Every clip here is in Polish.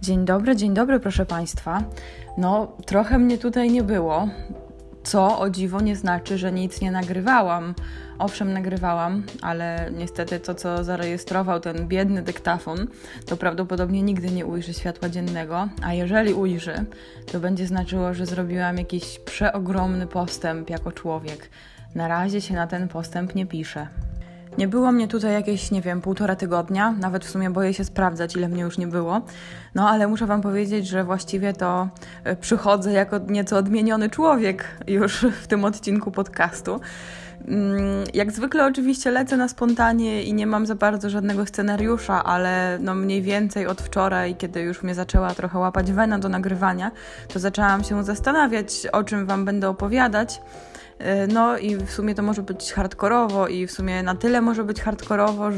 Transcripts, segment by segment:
Dzień dobry, proszę Państwa. No, trochę mnie tutaj nie było, co o dziwo nie znaczy, że nic nie nagrywałam. Owszem, nagrywałam, ale niestety to, co zarejestrował ten biedny dyktafon, to prawdopodobnie nigdy nie ujrzy światła dziennego, a jeżeli ujrzy, to będzie znaczyło, że zrobiłam jakiś przeogromny postęp jako człowiek. Na razie się na ten postęp nie pisze. Nie było mnie tutaj jakieś, 1,5 tygodnia, nawet w sumie boję się sprawdzać, ile mnie już nie było. No ale muszę Wam powiedzieć, że właściwie to przychodzę jako nieco odmieniony człowiek już w tym odcinku podcastu. Jak zwykle oczywiście lecę na spontanie i nie mam za bardzo żadnego scenariusza, ale mniej więcej od wczoraj, kiedy już mnie zaczęła trochę łapać wena do nagrywania, to zaczęłam się zastanawiać, o czym Wam będę opowiadać. No i w sumie to może być hardkorowo i w sumie na tyle może być hardkorowo,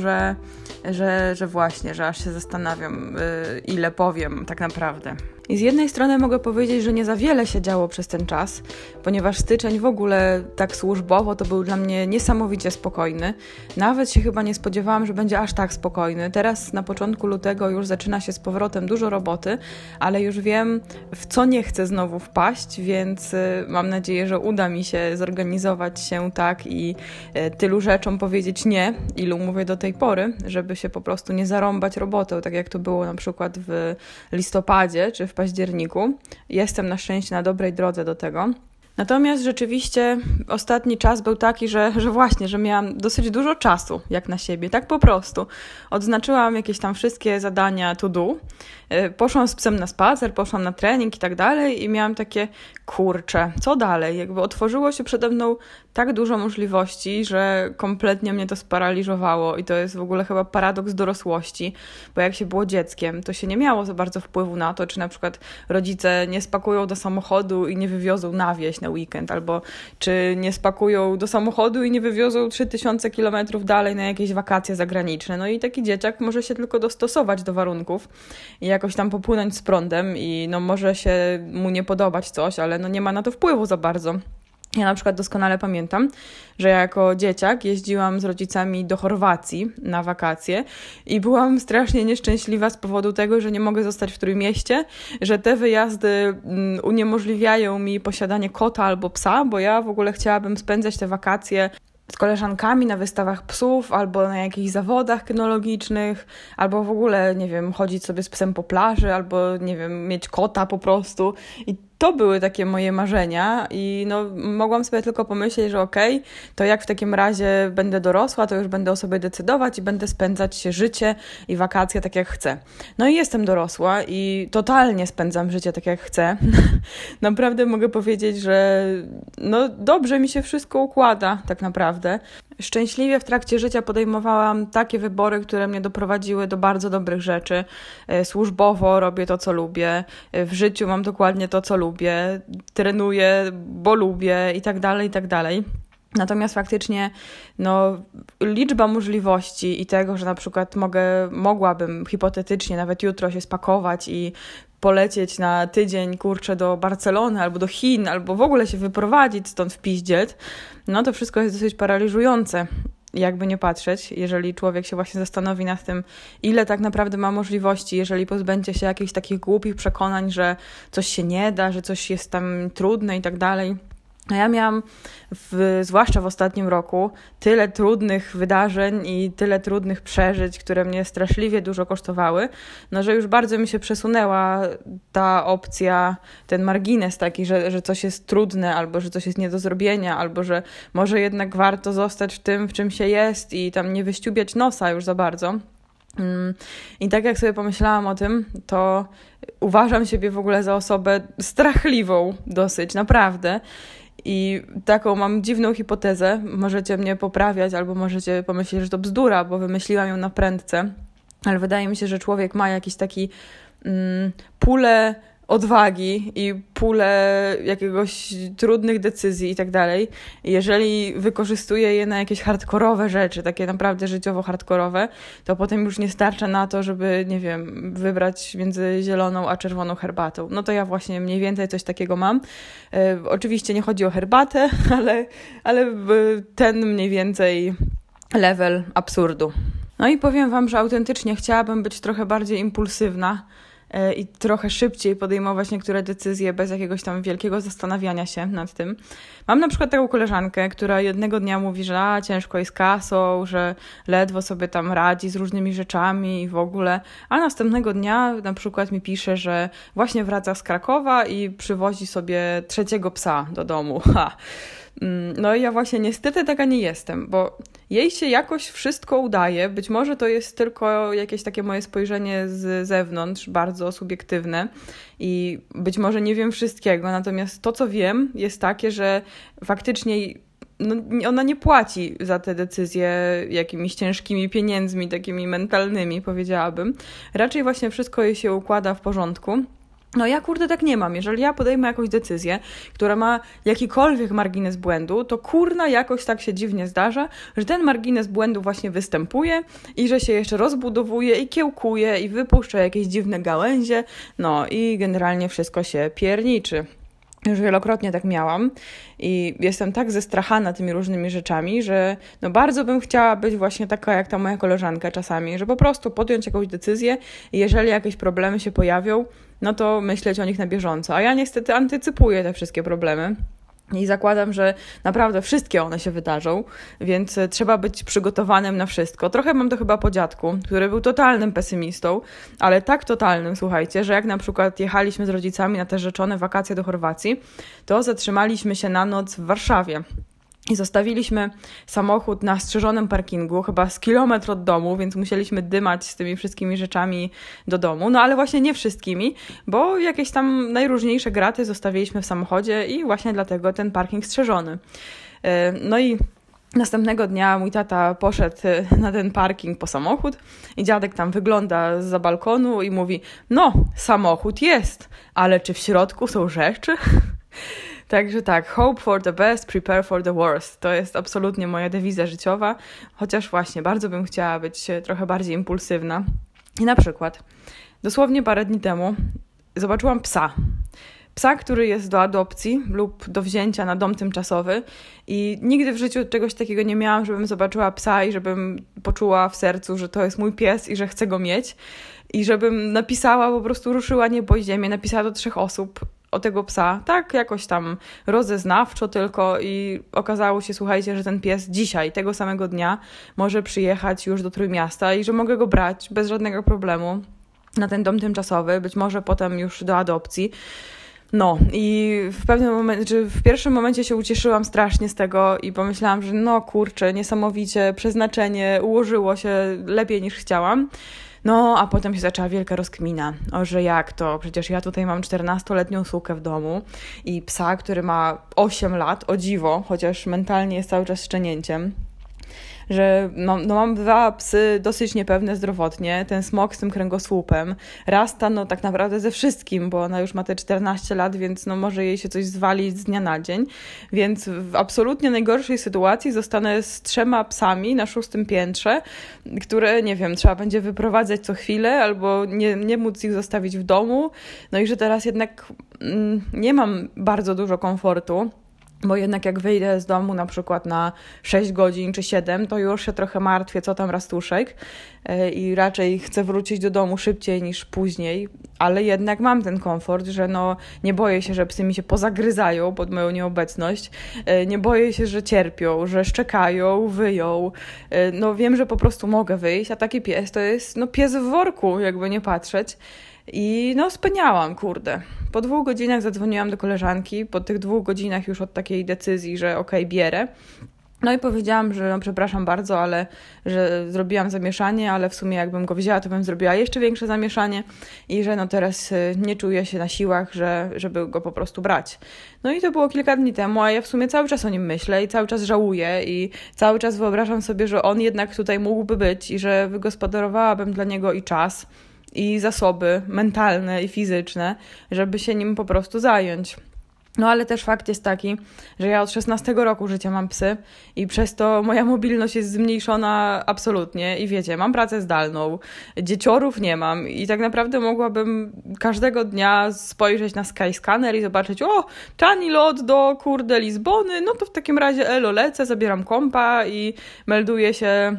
że właśnie, że aż się zastanawiam, ile powiem tak naprawdę. I z jednej strony mogę powiedzieć, że nie za wiele się działo przez ten czas, ponieważ styczeń w ogóle tak służbowo to był dla mnie niesamowicie spokojny. Nawet się chyba nie spodziewałam, że będzie aż tak spokojny. Teraz na początku lutego już zaczyna się z powrotem dużo roboty, ale już wiem, w co nie chcę znowu wpaść, więc mam nadzieję, że uda mi się zorganizować się tak i tylu rzeczom powiedzieć nie, ilu mówię do tej pory, żeby się po prostu nie zarąbać robotą, tak jak to było na przykład w listopadzie czy w październiku. Jestem na szczęście na dobrej drodze do tego. Natomiast rzeczywiście ostatni czas był taki, że miałam dosyć dużo czasu jak na siebie, tak po prostu. Odznaczyłam jakieś tam wszystkie zadania to do, poszłam z psem na spacer, poszłam na trening i tak dalej i miałam takie, kurczę, co dalej? Jakby otworzyło się przede mną tak dużo możliwości, że kompletnie mnie to sparaliżowało i to jest w ogóle chyba paradoks dorosłości, bo jak się było dzieckiem, to się nie miało za bardzo wpływu na to, czy na przykład rodzice nie spakują do samochodu i nie wywiozą na wieś na weekend, albo czy nie spakują do samochodu i nie wywiozą 3000 kilometrów dalej na jakieś wakacje zagraniczne. No i taki dzieciak może się tylko dostosować do warunków i jakoś tam popłynąć z prądem i może się mu nie podobać coś, ale nie ma na to wpływu za bardzo. Ja na przykład doskonale pamiętam, że jako dzieciak jeździłam z rodzicami do Chorwacji na wakacje i byłam strasznie nieszczęśliwa z powodu tego, że nie mogę zostać w Trójmieście, że te wyjazdy uniemożliwiają mi posiadanie kota albo psa, bo ja w ogóle chciałabym spędzać te wakacje z koleżankami na wystawach psów albo na jakichś zawodach kynologicznych, albo w ogóle, chodzić sobie z psem po plaży, albo, mieć kota po prostu. I to były takie moje marzenia i mogłam sobie tylko pomyśleć, że okej, to jak w takim razie będę dorosła, to już będę o sobie decydować i będę spędzać życie i wakacje tak jak chcę. No i jestem dorosła i totalnie spędzam życie tak jak chcę. Naprawdę mogę powiedzieć, że dobrze mi się wszystko układa tak naprawdę. Szczęśliwie w trakcie życia podejmowałam takie wybory, które mnie doprowadziły do bardzo dobrych rzeczy. Służbowo robię to, co lubię. W życiu mam dokładnie to, co lubię. Trenuję, bo lubię i tak dalej, i tak dalej. Natomiast faktycznie liczba możliwości i tego, że na przykład mogłabym hipotetycznie nawet jutro się spakować i polecieć na tydzień, do Barcelony albo do Chin, albo w ogóle się wyprowadzić stąd w piździec, to wszystko jest dosyć paraliżujące, jakby nie patrzeć, jeżeli człowiek się właśnie zastanowi nad tym, ile tak naprawdę ma możliwości, jeżeli pozbędzie się jakichś takich głupich przekonań, że coś się nie da, że coś jest tam trudne i tak dalej. A ja miałam, zwłaszcza w ostatnim roku, tyle trudnych wydarzeń i tyle trudnych przeżyć, które mnie straszliwie dużo kosztowały, że już bardzo mi się przesunęła ta opcja, ten margines taki, że coś jest trudne, albo że coś jest nie do zrobienia, albo że może jednak warto zostać w tym, w czym się jest i tam nie wyściubiać nosa już za bardzo. I tak jak sobie pomyślałam o tym, to uważam siebie w ogóle za osobę strachliwą dosyć, naprawdę. I taką mam dziwną hipotezę, możecie mnie poprawiać albo możecie pomyśleć, że to bzdura, bo wymyśliłam ją na prędce, ale wydaje mi się, że człowiek ma jakiś taki pulę odwagi i pulę jakiegoś trudnych decyzji i tak dalej. Jeżeli wykorzystuje je na jakieś hardkorowe rzeczy, takie naprawdę życiowo hardkorowe, to potem już nie starcza na to, żeby, wybrać między zieloną a czerwoną herbatą. To ja właśnie mniej więcej coś takiego mam. Oczywiście nie chodzi o herbatę, ale ten mniej więcej level absurdu. I powiem Wam, że autentycznie chciałabym być trochę bardziej impulsywna, i trochę szybciej podejmować niektóre decyzje bez jakiegoś tam wielkiego zastanawiania się nad tym. Mam na przykład taką koleżankę, która jednego dnia mówi, że ciężko jest kasą, że ledwo sobie tam radzi z różnymi rzeczami i w ogóle, a następnego dnia na przykład mi pisze, że właśnie wraca z Krakowa i przywozi sobie 3. psa do domu. No i ja właśnie niestety taka nie jestem, bo jej się jakoś wszystko udaje. Być może to jest tylko jakieś takie moje spojrzenie z zewnątrz, bardzo subiektywne i być może nie wiem wszystkiego, natomiast to, co wiem, jest takie, że faktycznie ona nie płaci za te decyzje jakimiś ciężkimi pieniędzmi, takimi mentalnymi, powiedziałabym. Raczej właśnie wszystko jej się układa w porządku. No ja kurde tak nie mam. Jeżeli ja podejmę jakąś decyzję, która ma jakikolwiek margines błędu, to kurna jakoś tak się dziwnie zdarza, że ten margines błędu właśnie występuje i że się jeszcze rozbudowuje i kiełkuje i wypuszcza jakieś dziwne gałęzie, no i generalnie wszystko się pierniczy. Już wielokrotnie tak miałam i jestem tak zestrachana tymi różnymi rzeczami, że bardzo bym chciała być właśnie taka jak ta moja koleżanka czasami, że po prostu podjąć jakąś decyzję i jeżeli jakieś problemy się pojawią, no to myśleć o nich na bieżąco. A ja niestety antycypuję te wszystkie problemy. I zakładam, że naprawdę wszystkie one się wydarzą, więc trzeba być przygotowanym na wszystko. Trochę mam to chyba po dziadku, który był totalnym pesymistą, ale tak totalnym, słuchajcie, że jak na przykład jechaliśmy z rodzicami na te rzeczone wakacje do Chorwacji, to zatrzymaliśmy się na noc w Warszawie. I zostawiliśmy samochód na strzeżonym parkingu, chyba z kilometr od domu, więc musieliśmy dymać z tymi wszystkimi rzeczami do domu. No ale właśnie nie wszystkimi, bo jakieś tam najróżniejsze graty zostawiliśmy w samochodzie i właśnie dlatego ten parking strzeżony. No i następnego dnia mój tata poszedł na ten parking po samochód i dziadek tam wygląda zza balkonu i mówi: no, samochód jest, ale czy w środku są rzeczy? Także tak, hope for the best, prepare for the worst. To jest absolutnie moja dewiza życiowa, chociaż właśnie bardzo bym chciała być trochę bardziej impulsywna. I na przykład dosłownie parę dni temu zobaczyłam psa. Psa, który jest do adopcji lub do wzięcia na dom tymczasowy i nigdy w życiu czegoś takiego nie miałam, żebym zobaczyła psa i żebym poczuła w sercu, że to jest mój pies i że chcę go mieć i żebym napisała, po prostu ruszyła niebo i ziemię, napisała do 3 osób o tego psa, tak jakoś tam rozeznawczo tylko i okazało się, słuchajcie, że ten pies dzisiaj, tego samego dnia może przyjechać już do Trójmiasta i że mogę go brać bez żadnego problemu na ten dom tymczasowy, być może potem już do adopcji. No i w pewnym momencie, czy w pierwszym momencie się ucieszyłam strasznie z tego i pomyślałam, że no kurczę, niesamowicie, przeznaczenie ułożyło się lepiej niż chciałam. No, a potem się zaczęła wielka rozkmina, że jak to, przecież ja tutaj mam 14-letnią sukę w domu i psa, który ma 8 lat, o dziwo, chociaż mentalnie jest cały czas szczenięciem, że mam 2 psy dosyć niepewne zdrowotnie, ten smok z tym kręgosłupem, Rasta tak naprawdę ze wszystkim, bo ona już ma te 14 lat, więc może jej się coś zwalić z dnia na dzień, więc w absolutnie najgorszej sytuacji zostanę z 3 psami na 6. piętrze, które, nie wiem, trzeba będzie wyprowadzać co chwilę albo nie móc ich zostawić w domu, no i że teraz jednak nie mam bardzo dużo komfortu, bo jednak jak wyjdę z domu na przykład na 6 godzin czy 7, to już się trochę martwię, co tam Rastuszek i raczej chcę wrócić do domu szybciej niż później, ale jednak mam ten komfort, że nie boję się, że psy mi się pozagryzają pod moją nieobecność, nie boję się, że cierpią, że szczekają, wyją, wiem, że po prostu mogę wyjść, a taki pies to jest pies w worku, jakby nie patrzeć. I speniałam, kurde. Po 2 godzinach zadzwoniłam do koleżanki, po tych 2 godzinach już od takiej decyzji, że okej, bierę. No i powiedziałam, że przepraszam bardzo, ale że zrobiłam zamieszanie, ale w sumie jakbym go wzięła, to bym zrobiła jeszcze większe zamieszanie i że teraz nie czuję się na siłach, żeby go po prostu brać. No i to było kilka dni temu, a ja w sumie cały czas o nim myślę i cały czas żałuję i cały czas wyobrażam sobie, że on jednak tutaj mógłby być i że wygospodarowałabym dla niego i czas, i zasoby mentalne i fizyczne, żeby się nim po prostu zająć. No ale też fakt jest taki, że ja od 16 roku życia mam psy i przez to moja mobilność jest zmniejszona absolutnie i wiecie, mam pracę zdalną, dzieciorów nie mam i tak naprawdę mogłabym każdego dnia spojrzeć na Skyscanner i zobaczyć, tani lot do Lizbony, no to w takim razie elo lecę, zabieram kompa i melduję się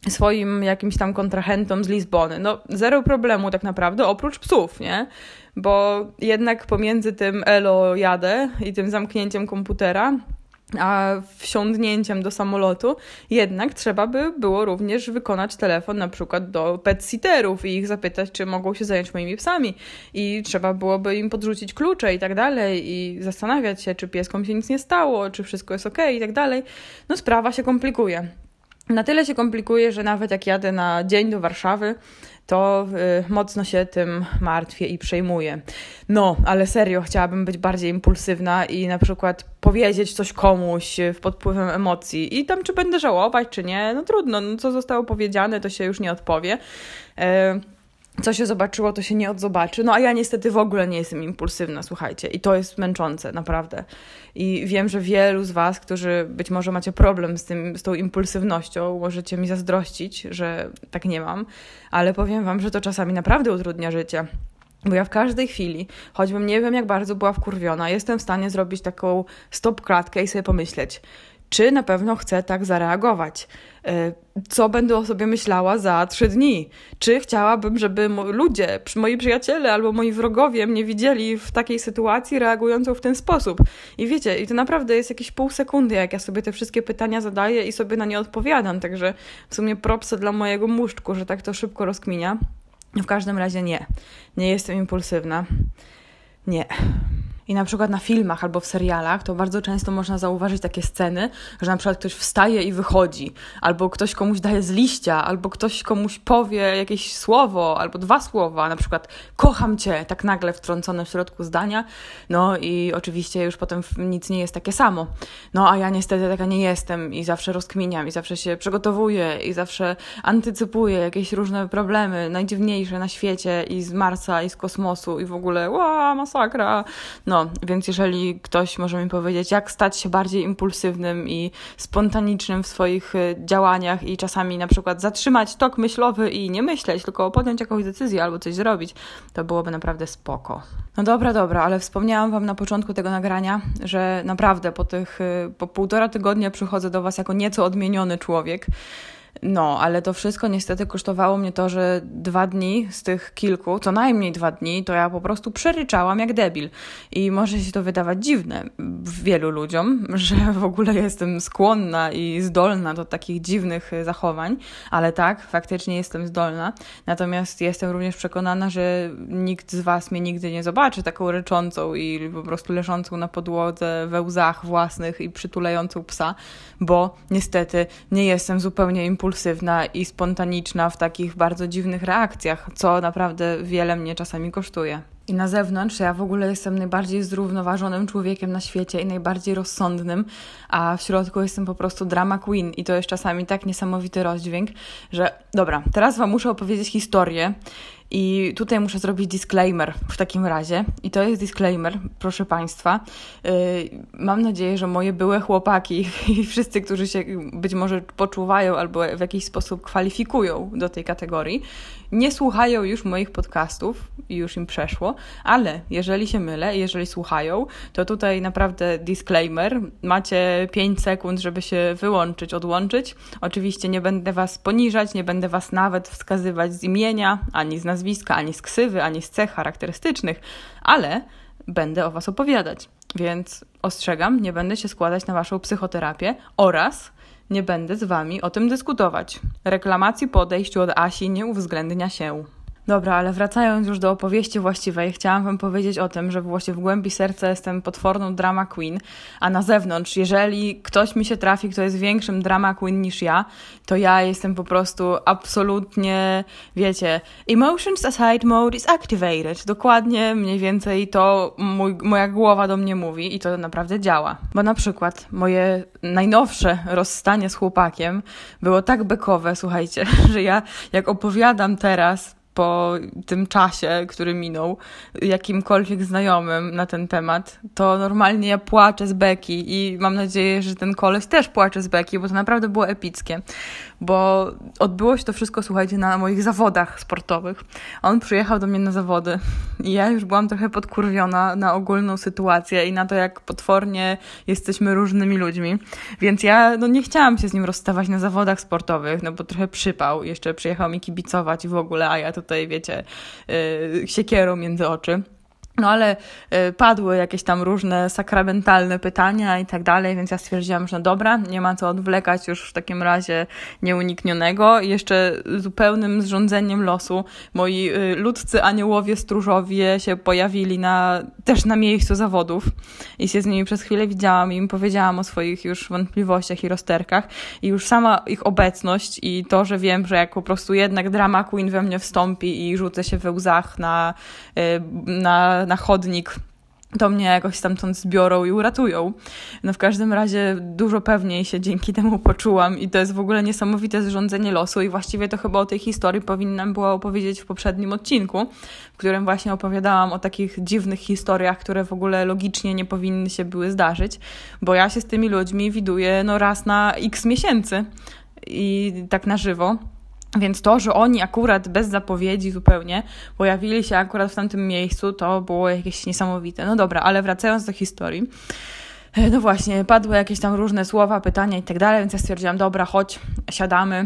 swoim jakimś tam kontrahentom z Lizbony. No, zero problemu tak naprawdę, oprócz psów, nie? Bo jednak pomiędzy tym elo jadę i tym zamknięciem komputera, a wsiądnięciem do samolotu, jednak trzeba by było również wykonać telefon na przykład do pet-sitterów i ich zapytać, czy mogą się zająć moimi psami. I trzeba byłoby im podrzucić klucze i tak dalej i zastanawiać się, czy pieskom się nic nie stało, czy wszystko jest okej i tak dalej. No sprawa się komplikuje. Na tyle się komplikuje, że nawet jak jadę na dzień do Warszawy, to mocno się tym martwię i przejmuję. No, ale serio, chciałabym być bardziej impulsywna i na przykład powiedzieć coś komuś pod wpływem emocji. I tam czy będę żałować, czy nie, no trudno. No, co zostało powiedziane, to się już nie odpowie. Co się zobaczyło, to się nie odzobaczy. No a ja niestety w ogóle nie jestem impulsywna, słuchajcie. I to jest męczące, naprawdę. I wiem, że wielu z was, którzy być może macie problem z tą impulsywnością, możecie mi zazdrościć, że tak nie mam. Ale powiem wam, że to czasami naprawdę utrudnia życie. Bo ja w każdej chwili, choćbym nie wiem jak bardzo była wkurwiona, jestem w stanie zrobić taką stop-klatkę i sobie pomyśleć, czy na pewno chcę tak zareagować? Co będę o sobie myślała za 3 dni? Czy chciałabym, żeby ludzie, moi przyjaciele albo moi wrogowie mnie widzieli w takiej sytuacji reagującą w ten sposób? I wiecie, i to naprawdę jest jakieś pół sekundy, jak ja sobie te wszystkie pytania zadaję i sobie na nie odpowiadam. Także w sumie propsy dla mojego muszczku, że tak to szybko rozkminia. W każdym razie nie jestem impulsywna. Nie. I na przykład na filmach albo w serialach to bardzo często można zauważyć takie sceny, że na przykład ktoś wstaje i wychodzi, albo ktoś komuś daje z liścia, albo ktoś komuś powie jakieś słowo, albo 2 słowa, na przykład kocham cię, tak nagle wtrącone w środku zdania, no i oczywiście już potem nic nie jest takie samo. No a ja niestety taka nie jestem i zawsze rozkminiam i zawsze się przygotowuję i zawsze antycypuję jakieś różne problemy, najdziwniejsze na świecie i z Marsa i z kosmosu i w ogóle masakra. No, więc jeżeli ktoś może mi powiedzieć, jak stać się bardziej impulsywnym i spontanicznym w swoich działaniach i czasami na przykład zatrzymać tok myślowy i nie myśleć, tylko podjąć jakąś decyzję albo coś zrobić, to byłoby naprawdę spoko. No dobra, ale wspomniałam wam na początku tego nagrania, że naprawdę po 1,5 tygodnia przychodzę do was jako nieco odmieniony człowiek. No, ale to wszystko niestety kosztowało mnie to, że 2 dni z tych kilku, co najmniej 2 dni, to ja po prostu przeryczałam jak debil. I może się to wydawać dziwne wielu ludziom, że w ogóle jestem skłonna i zdolna do takich dziwnych zachowań, ale tak, faktycznie jestem zdolna. Natomiast jestem również przekonana, że nikt z was mnie nigdy nie zobaczy taką ryczącą i po prostu leżącą na podłodze we łzach własnych i przytulającą psa, bo niestety nie jestem zupełnie impulsywna i spontaniczna w takich bardzo dziwnych reakcjach, co naprawdę wiele mnie czasami kosztuje. I na zewnątrz ja w ogóle jestem najbardziej zrównoważonym człowiekiem na świecie i najbardziej rozsądnym, a w środku jestem po prostu drama queen i to jest czasami tak niesamowity rozdźwięk, że dobra, teraz wam muszę opowiedzieć historię i tutaj muszę zrobić disclaimer w takim razie. I to jest disclaimer, proszę Państwa. Mam nadzieję, że moje byłe chłopaki i wszyscy, którzy się być może poczuwają albo w jakiś sposób kwalifikują do tej kategorii, nie słuchają już moich podcastów i już im przeszło, ale jeżeli się mylę, jeżeli słuchają, to tutaj naprawdę disclaimer. Macie 5 sekund, żeby się wyłączyć, odłączyć. Oczywiście nie będę was poniżać, nie będę was nawet wskazywać z imienia, ani z nazwiska, ani z ksywy, ani z cech charakterystycznych, ale będę o was opowiadać. Więc ostrzegam, nie będę się składać na waszą psychoterapię oraz nie będę z wami o tym dyskutować. Reklamacji po odejściu od Asi nie uwzględnia się. Dobra, ale wracając już do opowieści właściwej, chciałam wam powiedzieć o tym, że właśnie w głębi serca jestem potworną drama queen, a na zewnątrz, jeżeli ktoś mi się trafi, kto jest większym drama queen niż ja, to ja jestem po prostu absolutnie, wiecie, emotions aside mode is activated. Dokładnie mniej więcej to moja głowa do mnie mówi i to naprawdę działa. Bo na przykład moje najnowsze rozstanie z chłopakiem było tak bekowe, słuchajcie, że ja jak opowiadam teraz po tym czasie, który minął, jakimkolwiek znajomym na ten temat, to normalnie ja płaczę z beki i mam nadzieję, że ten koleś też płacze z beki, bo to naprawdę było epickie. bo odbyło się to wszystko, słuchajcie, na moich zawodach sportowych. On przyjechał do mnie na zawody i ja już byłam trochę podkurwiona na ogólną sytuację i na to, jak potwornie jesteśmy różnymi ludźmi, więc ja nie chciałam się z nim rozstawać na zawodach sportowych, bo trochę przypał, jeszcze przyjechał mi kibicować i w ogóle, a ja tutaj, wiecie, siekierą między oczy. Ale padły jakieś tam różne sakramentalne pytania i tak dalej, więc ja stwierdziłam, że dobra, nie ma co odwlekać już w takim razie nieuniknionego. I jeszcze zupełnym zrządzeniem losu moi ludzcy aniołowie stróżowie się pojawili też na miejscu zawodów i się z nimi przez chwilę widziałam i im powiedziałam o swoich już wątpliwościach i rozterkach i już sama ich obecność i to, że wiem, że jak po prostu jednak drama queen we mnie wstąpi i rzucę się we łzach na chodnik, to mnie jakoś stamtąd zbiorą i uratują. W każdym razie dużo pewniej się dzięki temu poczułam i to jest w ogóle niesamowite zrządzenie losu i właściwie to chyba o tej historii powinnam była opowiedzieć w poprzednim odcinku, w którym właśnie opowiadałam o takich dziwnych historiach, które w ogóle logicznie nie powinny się były zdarzyć, bo ja się z tymi ludźmi widuję raz na x miesięcy i tak na żywo. Więc to, że oni akurat bez zapowiedzi zupełnie pojawili się akurat w tamtym miejscu, to było jakieś niesamowite. No dobra, ale wracając do historii. No właśnie, padły jakieś tam różne słowa, pytania i tak dalej, więc ja stwierdziłam, dobra, chodź, siadamy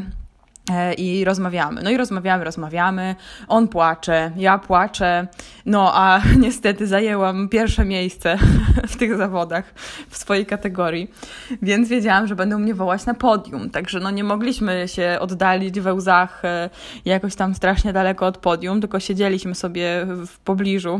i rozmawiamy. No i rozmawiamy, on płacze, ja płaczę, a niestety zajęłam pierwsze miejsce w tych zawodach w swojej kategorii, więc wiedziałam, że będą mnie wołać na podium, także nie mogliśmy się oddalić we łzach jakoś tam strasznie daleko od podium, tylko siedzieliśmy sobie w pobliżu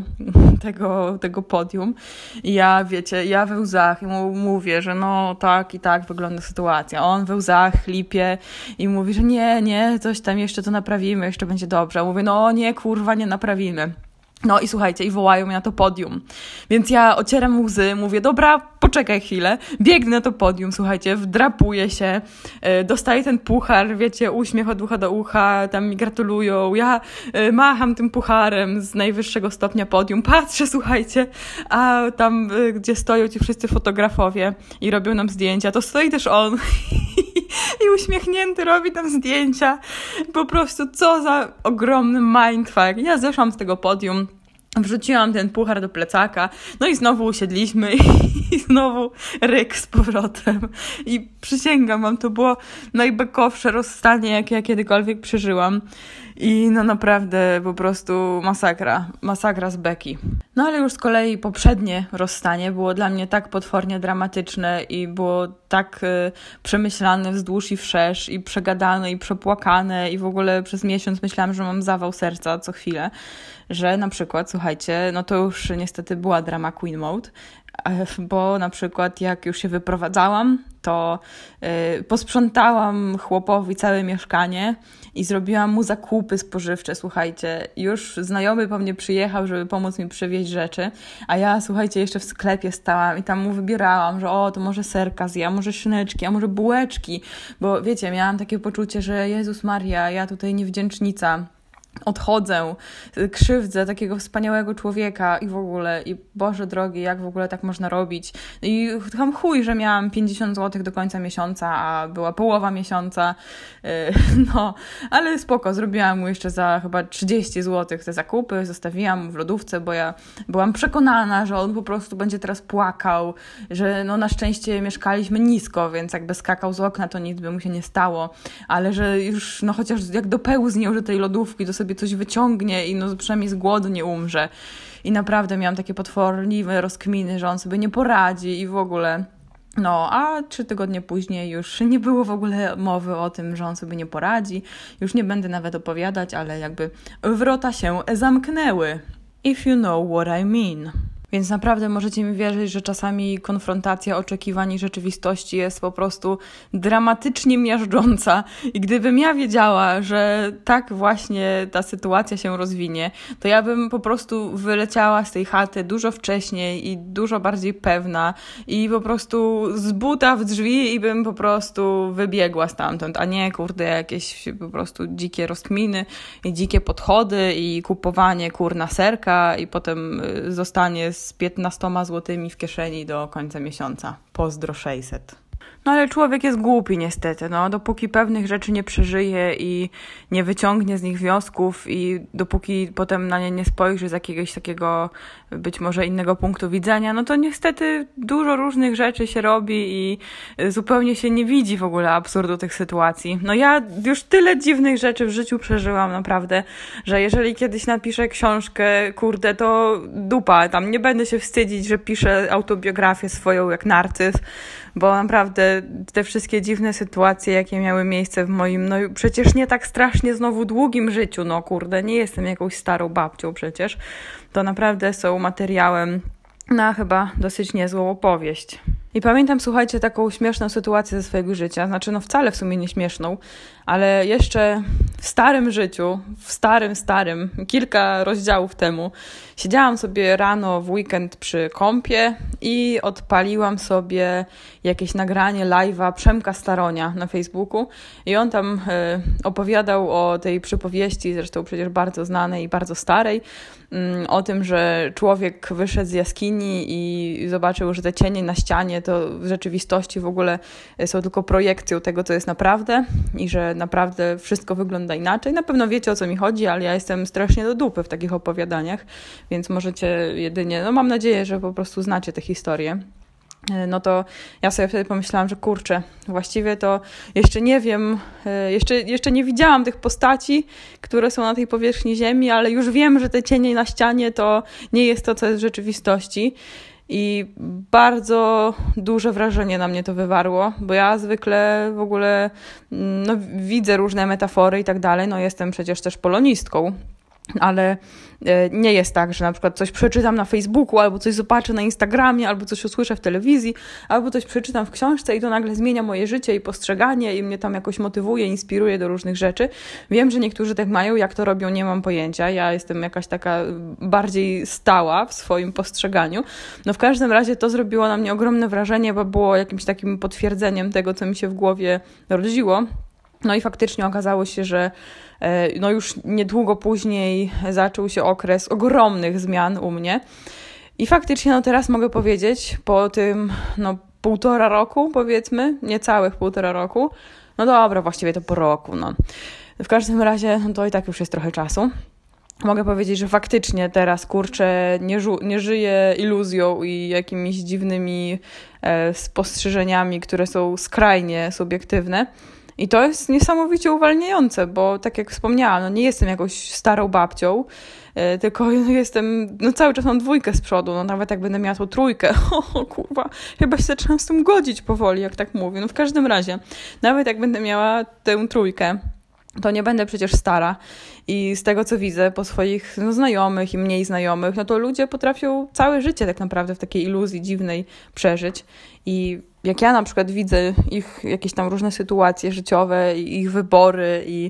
tego podium i ja we łzach i mu mówię, że tak i tak wygląda sytuacja. On we łzach chlipie i mówi, że nie, coś tam jeszcze to naprawimy, jeszcze będzie dobrze. Mówię, nie, kurwa, nie naprawimy. I słuchajcie, i wołają mnie na to podium. Więc ja ocieram łzy, mówię, dobra, poczekaj chwilę, biegnę na to podium, słuchajcie, wdrapuję się, dostaję ten puchar, wiecie, uśmiech od ucha do ucha, tam mi gratulują, ja macham tym pucharem z najwyższego stopnia podium, patrzę, słuchajcie, a tam, gdzie stoją ci wszyscy fotografowie i robią nam zdjęcia, to stoi też on i uśmiechnięty robi tam zdjęcia. Po prostu co za ogromny mindfuck. Ja zeszłam z tego podium, wrzuciłam ten puchar do plecaka, i znowu usiedliśmy i znowu ryk z powrotem. I przysięgam wam, to było najbekowsze rozstanie, jakie ja kiedykolwiek przeżyłam. I naprawdę po prostu masakra z beki. Ale już z kolei poprzednie rozstanie było dla mnie tak potwornie dramatyczne i było tak przemyślane wzdłuż i wszerz i przegadane i przepłakane i w ogóle przez miesiąc myślałam, że mam zawał serca co chwilę, że na przykład, słuchajcie, to już niestety była drama queen mode, bo na przykład jak już się wyprowadzałam, to posprzątałam chłopowi całe mieszkanie i zrobiłam mu zakupy spożywcze, słuchajcie. Już znajomy po mnie przyjechał, żeby pomóc mi przywieźć rzeczy, a ja, słuchajcie, jeszcze w sklepie stałam i tam mu wybierałam, że to może serka zje, a może szyneczki, a może bułeczki, bo wiecie, miałam takie poczucie, że Jezus Maria, ja tutaj niewdzięcznica, odchodzę, krzywdzę takiego wspaniałego człowieka i w ogóle, i Boże drogi, jak w ogóle tak można robić. I tam chuj, że miałam 50 zł do końca miesiąca, a była połowa miesiąca. Ale spoko, zrobiłam mu jeszcze za chyba 30 zł te zakupy, zostawiłam mu w lodówce, bo ja byłam przekonana, że on po prostu będzie teraz płakał, że na szczęście mieszkaliśmy nisko, więc jakby skakał z okna, to nic by mu się nie stało, ale że już chociaż jak dopełznie do tej lodówki, to sobie coś wyciągnie i przynajmniej z głodu nie umrze. I naprawdę miałam takie potworliwe rozkminy, że on sobie nie poradzi i w ogóle. A 3 tygodnie później już nie było w ogóle mowy o tym, że on sobie nie poradzi. Już nie będę nawet opowiadać, ale jakby wrota się zamknęły. If you know what I mean. Więc naprawdę możecie mi wierzyć, że czasami konfrontacja oczekiwań i rzeczywistości jest po prostu dramatycznie miażdżąca. I gdybym ja wiedziała, że tak właśnie ta sytuacja się rozwinie, to ja bym po prostu wyleciała z tej chaty dużo wcześniej i dużo bardziej pewna i po prostu z buta w drzwi i bym po prostu wybiegła stamtąd, a nie jakieś po prostu dzikie rozkminy i dzikie podchody i kupowanie kurna serka i potem zostanie z 15 złotymi w kieszeni do końca miesiąca. Pozdro 600. No ale człowiek jest głupi niestety, no. Dopóki pewnych rzeczy nie przeżyje i nie wyciągnie z nich wniosków i dopóki potem na nie nie spojrzy z jakiegoś takiego być może innego punktu widzenia, no to niestety dużo różnych rzeczy się robi i zupełnie się nie widzi w ogóle absurdu tych sytuacji. No ja już tyle dziwnych rzeczy w życiu przeżyłam naprawdę, że jeżeli kiedyś napiszę książkę, kurde, to dupa, tam nie będę się wstydzić, że piszę autobiografię swoją jak narcyz, bo naprawdę te wszystkie dziwne sytuacje, jakie miały miejsce w moim, no przecież nie tak strasznie znowu długim życiu, no kurde, nie jestem jakąś starą babcią przecież, to naprawdę są materiałem na chyba dosyć niezłą opowieść. I pamiętam, słuchajcie, taką śmieszną sytuację ze swojego życia, znaczy no wcale w sumie nie śmieszną, ale jeszcze w starym życiu, w starym, kilka rozdziałów temu, siedziałam sobie rano w weekend przy kąpie i odpaliłam sobie jakieś nagranie live'a Przemka Staronia na Facebooku i on tam opowiadał o tej przypowieści, zresztą przecież bardzo znanej i bardzo starej, o tym, że człowiek wyszedł z jaskini i zobaczył, że te cienie na ścianie to w rzeczywistości w ogóle są tylko projekcją tego, co jest naprawdę i że naprawdę wszystko wygląda inaczej. Na pewno wiecie, o co mi chodzi, ale ja jestem strasznie do dupy w takich opowiadaniach, więc możecie jedynie, no mam nadzieję, że po prostu znacie tę historię. No to ja sobie wtedy pomyślałam, że kurczę, właściwie to jeszcze nie wiem, jeszcze nie widziałam tych postaci, które są na tej powierzchni ziemi, ale już wiem, że te cienie na ścianie to nie jest to, co jest w rzeczywistości. I bardzo duże wrażenie na mnie to wywarło, bo ja zwykle w ogóle no, widzę różne metafory i tak dalej, no jestem przecież też polonistką, ale nie jest tak, że na przykład coś przeczytam na Facebooku, albo coś zobaczę na Instagramie, albo coś usłyszę w telewizji, albo coś przeczytam w książce i to nagle zmienia moje życie i postrzeganie i mnie tam jakoś motywuje, inspiruje do różnych rzeczy. Wiem, że niektórzy tak mają, jak to robią, nie mam pojęcia. Ja jestem jakaś taka bardziej stała w swoim postrzeganiu. No w każdym razie to zrobiło na mnie ogromne wrażenie, bo było jakimś takim potwierdzeniem tego, co mi się w głowie rodziło. No i faktycznie okazało się, że no już niedługo później zaczął się okres ogromnych zmian u mnie. I faktycznie no teraz mogę powiedzieć, po tym no 1,5 roku powiedzmy, niecałych 1,5 roku, no dobra, właściwie to po roku, no. W każdym razie no to i tak już jest trochę czasu. Mogę powiedzieć, że faktycznie teraz, kurczę, nie żyję iluzją i jakimiś dziwnymi spostrzeżeniami, które są skrajnie subiektywne. I to jest niesamowicie uwalniające, bo tak jak wspomniałam, no nie jestem jakąś starą babcią, tylko jestem, no cały czas mam 2 z przodu, no nawet jak będę miała tą 3, kurwa, chyba się zaczynam z tym godzić powoli, jak tak mówię. No w każdym razie, nawet jak będę miała tę 3, to nie będę przecież stara i z tego, co widzę po swoich no, znajomych i mniej znajomych, no to ludzie potrafią całe życie tak naprawdę w takiej iluzji dziwnej przeżyć i jak ja na przykład widzę ich jakieś tam różne sytuacje życiowe, ich wybory i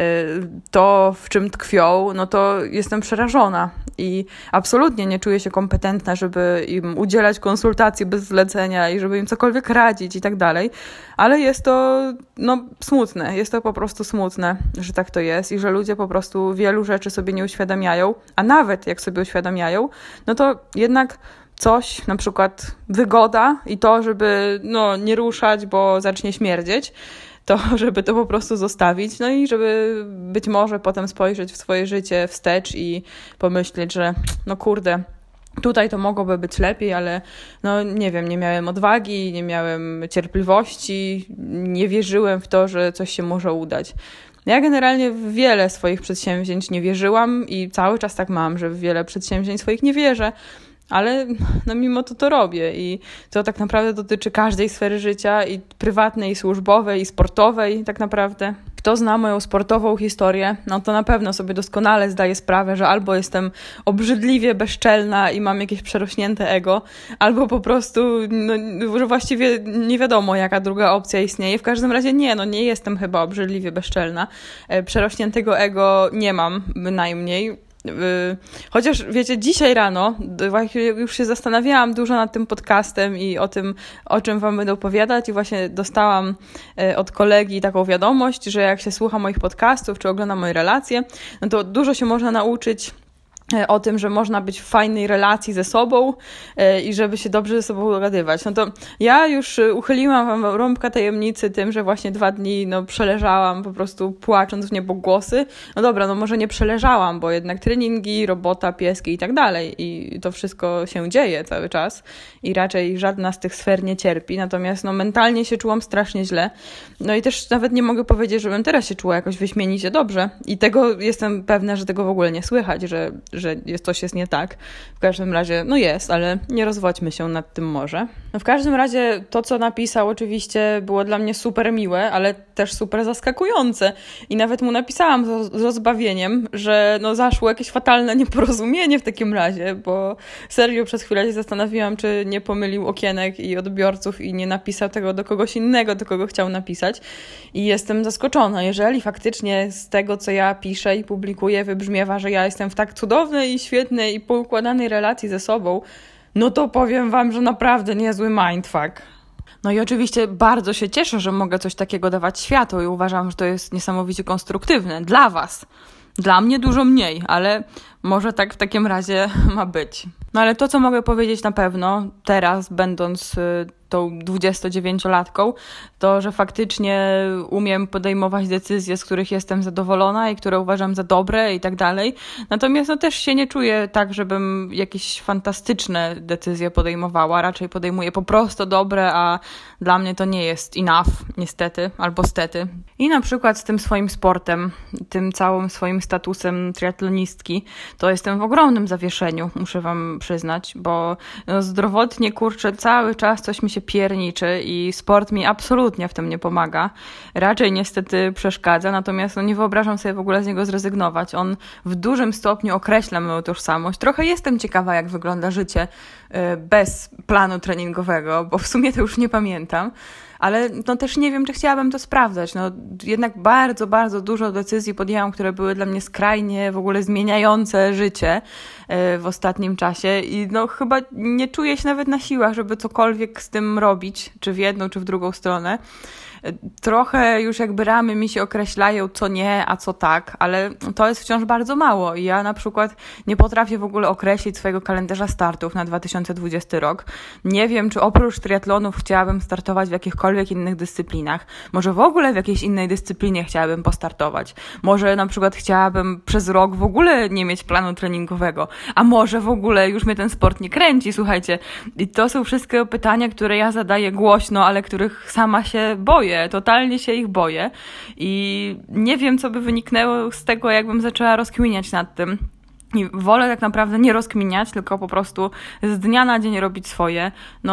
to, w czym tkwią, no to jestem przerażona i absolutnie nie czuję się kompetentna, żeby im udzielać konsultacji bez zlecenia i żeby im cokolwiek radzić i tak dalej, ale jest to no, smutne, jest to po prostu smutne, że tak to jest i że ludzie po prostu wielu rzeczy sobie nie uświadamiają, a nawet jak sobie uświadamiają, no to jednak coś, na przykład wygoda i to, żeby no, nie ruszać, bo zacznie śmierdzieć, to żeby to po prostu zostawić, no i żeby być może potem spojrzeć w swoje życie wstecz i pomyśleć, że no kurde, tutaj to mogłoby być lepiej, ale no nie wiem, nie miałem odwagi, nie miałem cierpliwości, nie wierzyłem w to, że coś się może udać. Ja generalnie w wiele swoich przedsięwzięć nie wierzyłam i cały czas tak mam, że w wiele przedsięwzięć swoich nie wierzę, ale no mimo to robię i to tak naprawdę dotyczy każdej sfery życia i prywatnej, i służbowej, i sportowej tak naprawdę. Kto zna moją sportową historię, no to na pewno sobie doskonale zdaje sprawę, że albo jestem obrzydliwie bezczelna i mam jakieś przerośnięte ego, albo po prostu, no, że właściwie nie wiadomo, jaka druga opcja istnieje. W każdym razie nie jestem chyba obrzydliwie bezczelna. Przerośniętego ego nie mam bynajmniej. Chociaż wiecie, dzisiaj rano już się zastanawiałam dużo nad tym podcastem i o tym, o czym wam będę opowiadać i właśnie dostałam od kolegi taką wiadomość, że jak się słucha moich podcastów czy ogląda moje relacje, no to dużo się można nauczyć o tym, że można być w fajnej relacji ze sobą i żeby się dobrze ze sobą dogadywać. No to ja już uchyliłam wam rąbka tajemnicy tym, że właśnie 2 dni przeleżałam po prostu płacząc w niebogłosy. No dobra, no może nie przeleżałam, bo jednak treningi, robota, pieski i tak dalej i to wszystko się dzieje cały czas i raczej żadna z tych sfer nie cierpi. Natomiast mentalnie się czułam strasznie źle. No i też nawet nie mogę powiedzieć, żebym teraz się czuła jakoś wyśmienicie dobrze i tego jestem pewna, że tego w ogóle nie słychać, że coś jest nie tak. W każdym razie, jest, ale nie rozwodźmy się nad tym może. W każdym razie to, co napisał, oczywiście było dla mnie super miłe, ale też super zaskakujące. I nawet mu napisałam z rozbawieniem, że zaszło jakieś fatalne nieporozumienie w takim razie, bo serio przez chwilę się zastanowiłam, czy nie pomylił okienek i odbiorców i nie napisał tego do kogoś innego, do kogo chciał napisać. I jestem zaskoczona. Jeżeli faktycznie z tego, co ja piszę i publikuję, wybrzmiewa, że ja jestem w tak cudownej i świetnej i poukładanej relacji ze sobą, to powiem wam, że naprawdę niezły mindfuck. No i oczywiście bardzo się cieszę, że mogę coś takiego dawać światu i uważam, że to jest niesamowicie konstruktywne dla was. Dla mnie dużo mniej, ale może tak w takim razie ma być. No ale to, co mogę powiedzieć na pewno teraz, będąc tą 29-latką, to, że faktycznie umiem podejmować decyzje, z których jestem zadowolona i które uważam za dobre i tak dalej. Natomiast też się nie czuję tak, żebym jakieś fantastyczne decyzje podejmowała. Raczej podejmuję po prostu dobre, a dla mnie to nie jest enough, niestety, albo stety. I na przykład z tym swoim sportem, tym całym swoim statusem triatlonistki, to jestem w ogromnym zawieszeniu, muszę wam przyznać, bo zdrowotnie, cały czas coś mi się pierniczy i sport mi absolutnie w tym nie pomaga. Raczej niestety przeszkadza, natomiast nie wyobrażam sobie w ogóle z niego zrezygnować. On w dużym stopniu określa moją tożsamość. Trochę jestem ciekawa, jak wygląda życie bez planu treningowego, bo w sumie to już nie pamiętam. Ale też nie wiem, czy chciałabym to sprawdzać. Jednak bardzo, bardzo dużo decyzji podjęłam, które były dla mnie skrajnie w ogóle zmieniające życie w ostatnim czasie i chyba nie czuję się nawet na siłach, żeby cokolwiek z tym robić, czy w jedną, czy w drugą stronę. Trochę już jakby ramy mi się określają, co nie, a co tak, ale to jest wciąż bardzo mało i ja na przykład nie potrafię w ogóle określić swojego kalendarza startów na 2020 rok. Nie wiem, czy oprócz triatlonów chciałabym startować w jakichkolwiek innych dyscyplinach. Może w ogóle w jakiejś innej dyscyplinie chciałabym postartować. Może na przykład chciałabym przez rok w ogóle nie mieć planu treningowego. A może w ogóle już mnie ten sport nie kręci, słuchajcie. I to są wszystkie pytania, które ja zadaję głośno, ale których sama się boję. Totalnie się ich boję i nie wiem, co by wyniknęło z tego, jakbym zaczęła rozkminiać nad tym. I wolę tak naprawdę nie rozkminiać, tylko po prostu z dnia na dzień robić swoje.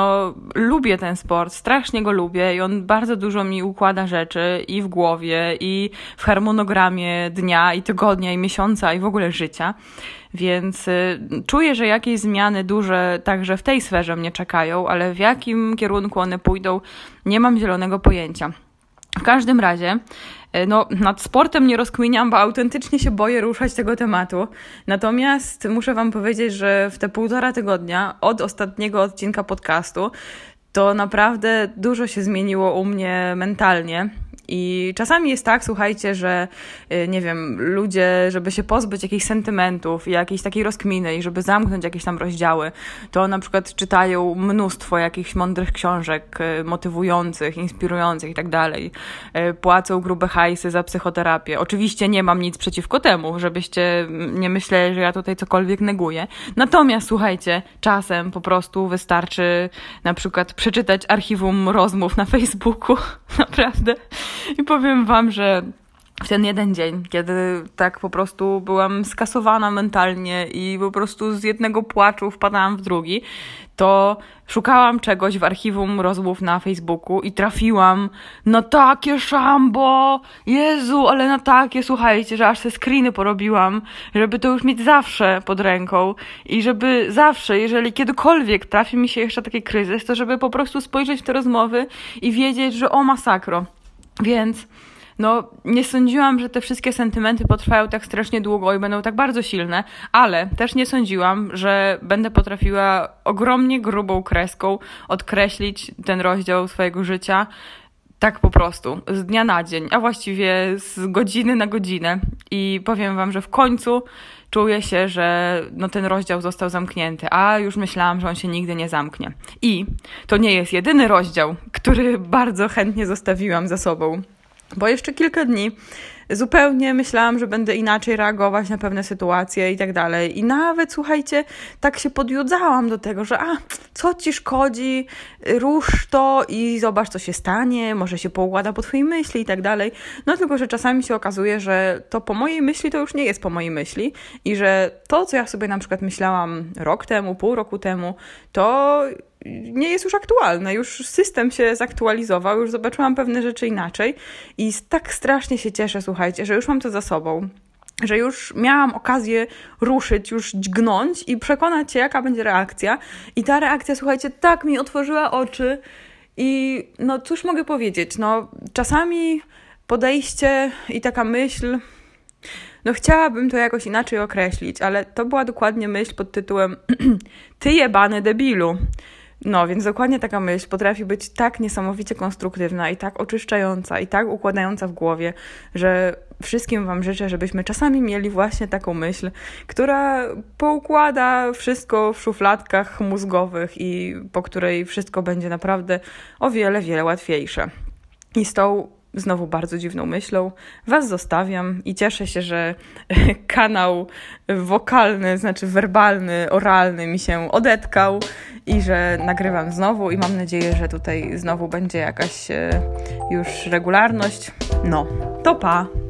Lubię ten sport, strasznie go lubię i on bardzo dużo mi układa rzeczy i w głowie, i w harmonogramie dnia, i tygodnia, i miesiąca, i w ogóle życia. Więc czuję, że jakieś zmiany duże także w tej sferze mnie czekają, ale w jakim kierunku one pójdą, nie mam zielonego pojęcia. W każdym razie, nad sportem nie rozkminiam, bo autentycznie się boję ruszać tego tematu. Natomiast muszę wam powiedzieć, że w te 1,5 tygodnia od ostatniego odcinka podcastu to naprawdę dużo się zmieniło u mnie mentalnie. I czasami jest tak, słuchajcie, że nie wiem, ludzie, żeby się pozbyć jakichś sentymentów i jakiejś takiej rozkminy i żeby zamknąć jakieś tam rozdziały, to na przykład czytają mnóstwo jakichś mądrych książek motywujących, inspirujących i tak dalej. Płacą grube hajsy za psychoterapię. Oczywiście nie mam nic przeciwko temu, żebyście nie myśleli, że ja tutaj cokolwiek neguję. Natomiast słuchajcie, czasem po prostu wystarczy na przykład przeczytać archiwum rozmów na Facebooku. Naprawdę. I powiem wam, że w ten jeden dzień, kiedy tak po prostu byłam skasowana mentalnie i po prostu z jednego płaczu wpadałam w drugi, to szukałam czegoś w archiwum rozmów na Facebooku i trafiłam na takie szambo, Jezu, ale na takie, słuchajcie, że aż te screeny porobiłam, żeby to już mieć zawsze pod ręką i żeby zawsze, jeżeli kiedykolwiek trafi mi się jeszcze taki kryzys, to żeby po prostu spojrzeć w te rozmowy i wiedzieć, że o masakro. Więc nie sądziłam, że te wszystkie sentymenty potrwają tak strasznie długo i będą tak bardzo silne, ale też nie sądziłam, że będę potrafiła ogromnie grubą kreską odkreślić ten rozdział swojego życia tak po prostu, z dnia na dzień, a właściwie z godziny na godzinę. I powiem wam, że w końcu czuję się, że no ten rozdział został zamknięty, a już myślałam, że on się nigdy nie zamknie. I to nie jest jedyny rozdział, który bardzo chętnie zostawiłam za sobą, bo jeszcze kilka dni zupełnie myślałam, że będę inaczej reagować na pewne sytuacje i tak dalej. I nawet, słuchajcie, tak się podjudzałam do tego, że co ci szkodzi, rusz to i zobacz, co się stanie, może się poukłada po twojej myśli i tak dalej. No tylko, że czasami się okazuje, że to po mojej myśli to już nie jest po mojej myśli i że to, co ja sobie na przykład myślałam rok temu, pół roku temu, to nie jest już aktualne, już system się zaktualizował, już zobaczyłam pewne rzeczy inaczej i tak strasznie się cieszę, słuchajcie, że już mam to za sobą, że już miałam okazję ruszyć, już dźgnąć i przekonać się, jaka będzie reakcja. I ta reakcja, słuchajcie, tak mi otworzyła oczy i no cóż mogę powiedzieć, no czasami podejście i taka myśl, no chciałabym to jakoś inaczej określić, ale to była dokładnie myśl pod tytułem ty jebany debilu. No, więc dokładnie taka myśl potrafi być tak niesamowicie konstruktywna i tak oczyszczająca i tak układająca w głowie, że wszystkim wam życzę, żebyśmy czasami mieli właśnie taką myśl, która poukłada wszystko w szufladkach mózgowych i po której wszystko będzie naprawdę o wiele, wiele łatwiejsze. I z tą znowu bardzo dziwną myślą was zostawiam i cieszę się, że kanał wokalny, znaczy werbalny, oralny mi się odetkał i że nagrywam znowu i mam nadzieję, że tutaj znowu będzie jakaś już regularność. No, to pa!